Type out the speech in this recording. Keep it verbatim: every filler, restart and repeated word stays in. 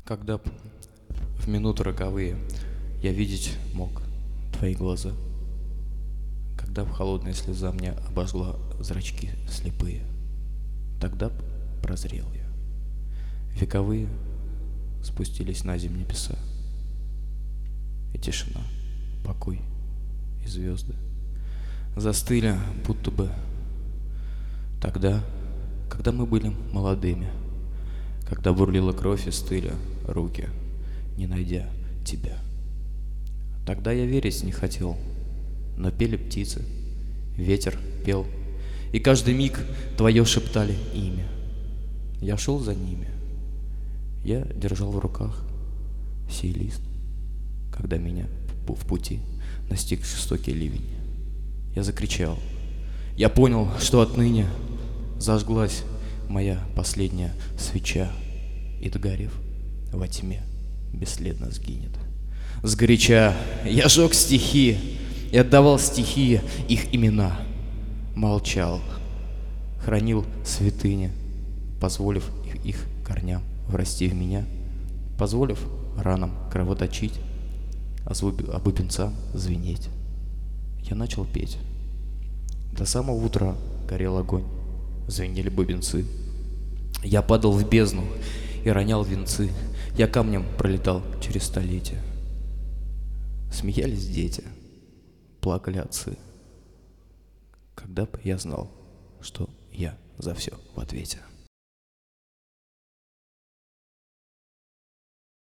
Когда б в минуты роковые я видеть мог твои глаза, когда б холодная слеза мне обожгла зрачки слепые, тогда б прозрел я. Вековые спустились на земь небеса, и тишина, покой и звезды застыли, будто бы тогда, когда мы были молодыми, когда бурлила кровь и стыли руки, не найдя тебя. Тогда я верить не хотел, но пели птицы, ветер пел, и каждый миг твое шептали имя. Я шел за ними, я держал в руках сей лист, когда меня в пути настиг жестокий ливень. Я закричал, я понял, что отныне зажглась моя последняя свеча, и, догорев во тьме, бесследно сгинет. Сгоряча я жег стихи и отдавал стихии их имена. Молчал, хранил святыни, позволив их, их корням врасти в меня, позволив ранам кровоточить, а бубенцам звенеть. Я начал петь. До самого утра горел огонь, звенели бубенцы. Я падал в бездну и ронял венцы. Я камнем пролетал через столетия. Смеялись дети, плакали отцы. Когда б я знал, что я за все в ответе.